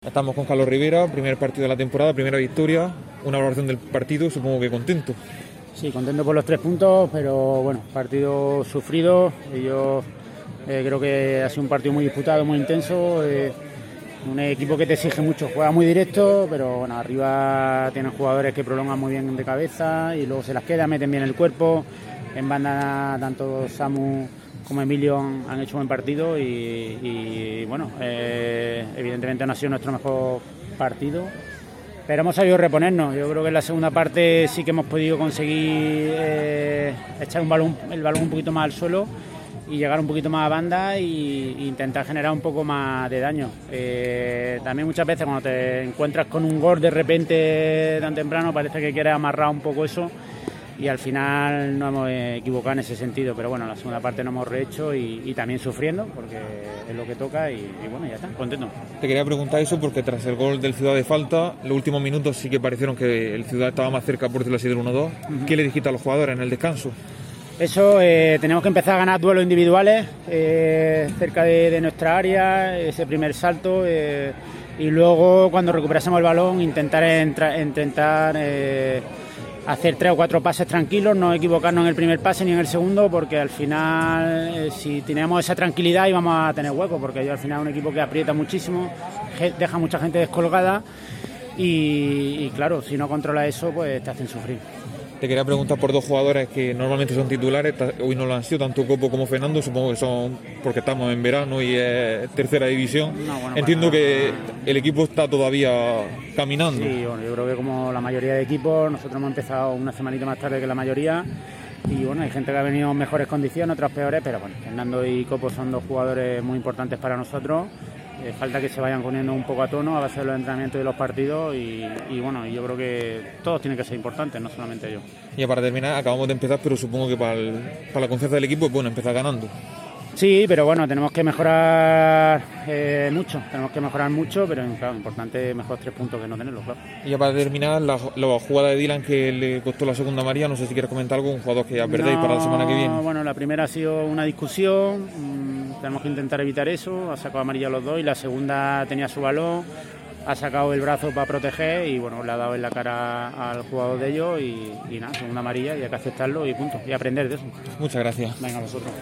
Estamos con Carlos Rivera, primer partido de la temporada, primera victoria, una valoración del partido, supongo que contento. Sí, contento por los 3 puntos, pero bueno, partido sufrido. Yo creo que ha sido un partido muy disputado, muy intenso. Un equipo que te exige mucho, juega muy directo, pero bueno, arriba tienen jugadores que prolongan muy bien de cabeza y luego se las queda, meten bien el cuerpo. En banda tanto Samu como Emilio han hecho buen partido y bueno, evidentemente no ha sido nuestro mejor partido, pero hemos sabido reponernos. Yo creo que en la segunda parte sí que hemos podido conseguir echar el balón un poquito más al suelo y llegar un poquito más a banda e intentar generar un poco más de daño. También muchas veces cuando te encuentras con un gol de repente tan temprano parece que quieres amarrar un poco eso y al final no hemos equivocado en ese sentido, pero bueno, la segunda parte no hemos rehecho y también sufriendo porque es lo que toca y bueno, ya está, contento. Te quería preguntar eso porque tras el gol del Ciudad de falta, los últimos minutos sí que parecieron que el Ciudad estaba más cerca, por decirlo así, del 1-2. Uh-huh. ¿Qué le dijiste a los jugadores en el descanso? Eso, tenemos que empezar a ganar duelos individuales cerca de nuestra área, ese primer salto, y luego cuando recuperásemos el balón intentar hacer 3 o 4 pases tranquilos, no equivocarnos en el primer pase ni en el segundo, porque al final si teníamos esa tranquilidad íbamos a tener hueco, porque yo al final es un equipo que aprieta muchísimo, deja mucha gente descolgada y claro, si no controla eso pues te hacen sufrir. Te quería preguntar por 2 jugadores que normalmente son titulares, hoy no lo han sido, tanto Copo como Fernando, supongo que son porque estamos en verano y es tercera división. Entiendo que el equipo está todavía caminando. Sí, bueno, yo creo que como la mayoría de equipos, nosotros hemos empezado una semanita más tarde que la mayoría y bueno, hay gente que ha venido en mejores condiciones, otras peores, pero bueno, Fernando y Copo son 2 jugadores muy importantes para nosotros. Falta que se vayan poniendo un poco a tono a base de los entrenamientos y de los partidos y bueno, yo creo que todos tienen que ser importantes, no solamente yo. Y para terminar, acabamos de empezar, pero supongo que para la confianza del equipo es bueno empezar ganando. Sí, pero bueno, tenemos que mejorar mucho, pero claro, importante mejor 3 puntos que no tenerlos, claro. Y ya para terminar, la jugada de Dylan que le costó la segunda amarilla, no sé si quieres comentar algo, un jugador que ya perdéis para la semana que viene. Bueno, la primera ha sido una discusión, tenemos que intentar evitar eso, ha sacado amarilla a los 2 y la segunda tenía su balón, ha sacado el brazo para proteger y bueno, le ha dado en la cara al jugador de ellos y nada, segunda amarilla y hay que aceptarlo y punto, y aprender de eso. Muchas gracias. Venga, a vosotros.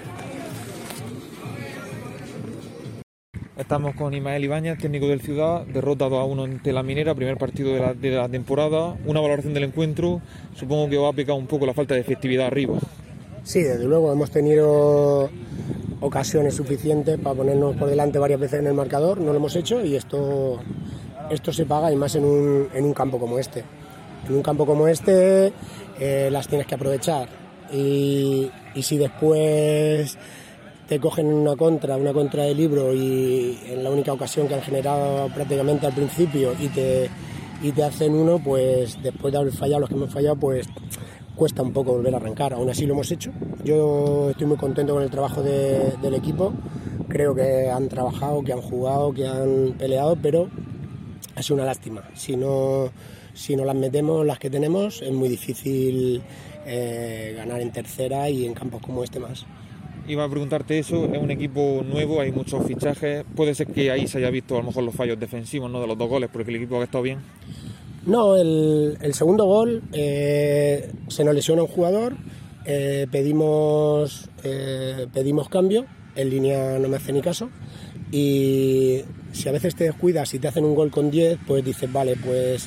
Estamos con Ismael Ibáñez, técnico del Ciudad, derrota 2-1 ante la Minera, primer partido de la temporada. Una valoración del encuentro, supongo que os ha pecado un poco la falta de efectividad arriba. Sí, desde luego, hemos tenido ocasiones suficientes para ponernos por delante varias veces en el marcador, no lo hemos hecho y esto se paga y más en un campo como este. En un campo como este las tienes que aprovechar y si después te cogen una contra de libro y en la única ocasión que han generado prácticamente al principio y te hacen uno, pues después de haber fallado los que hemos fallado, pues cuesta un poco volver a arrancar. Aún así lo hemos hecho. Yo estoy muy contento con el trabajo del equipo. Creo que han trabajado, que han jugado, que han peleado, pero ha sido una lástima. Si no las metemos, las que tenemos, es muy difícil ganar en tercera y en campos como este más. Iba a preguntarte eso, es un equipo nuevo, hay muchos fichajes, puede ser que ahí se haya visto a lo mejor los fallos defensivos, ¿no?, de los 2 goles, porque el equipo ha estado bien. No, el segundo gol se nos lesiona un jugador, pedimos cambio, en línea no me hace ni caso y si a veces te descuidas y te hacen un gol con 10, pues dices, vale, pues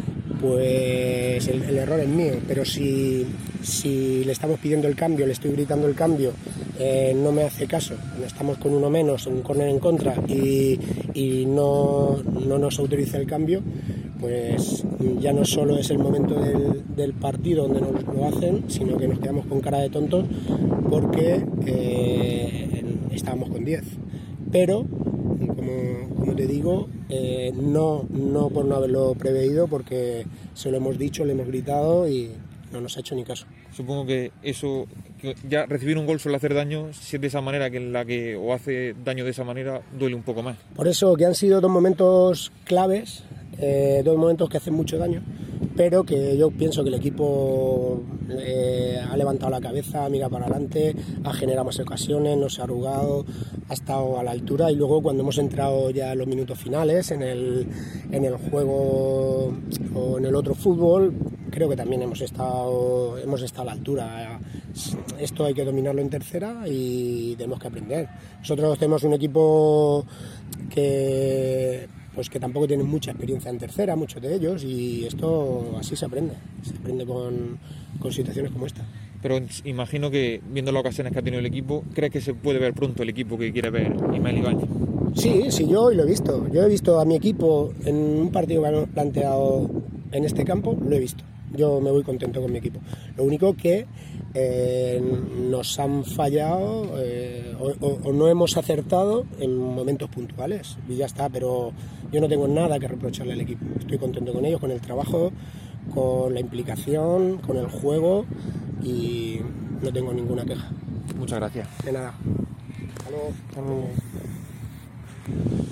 el error es mío, pero si le estamos pidiendo el cambio, le estoy gritando el cambio, no me hace caso, estamos con uno menos, un córner en contra y no nos autoriza el cambio, pues ya no solo es el momento del partido donde nos lo hacen, sino que nos quedamos con cara de tontos porque estábamos con 10. Pero, como te digo, no por no haberlo preveído, porque se lo hemos dicho, le hemos gritado y no nos ha hecho ni caso. Supongo que eso, que ya recibir un gol suele hacer daño, si es de esa manera que en la que o hace daño de esa manera, duele un poco más. Por eso que han sido 2 momentos claves, 2 momentos que hacen mucho daño, pero que yo pienso que el equipo ha levantado la cabeza, mira para adelante, ha generado más ocasiones, no se ha arrugado, ha estado a la altura, y luego cuando hemos entrado ya en los minutos finales en el juego o en el otro fútbol, creo que también hemos estado a la altura. Esto hay que dominarlo en tercera y tenemos que aprender. Nosotros tenemos un equipo que tampoco tienen mucha experiencia en tercera, muchos de ellos, y esto así se aprende con situaciones como esta. Pero imagino que, viendo las ocasiones que ha tenido el equipo, ¿crees que se puede ver pronto el equipo que quiere ver Ismael Ibáñez? Sí, yo hoy lo he visto. Yo he visto a mi equipo en un partido que han planteado en este campo, lo he visto. Yo me voy contento con mi equipo. Lo único que nos han fallado o no hemos acertado en momentos puntuales, y ya está, pero yo no tengo nada que reprocharle al equipo. Estoy contento con ellos, con el trabajo, con la implicación, con el juego, y no tengo ninguna queja. Muchas gracias. De nada. Hasta luego.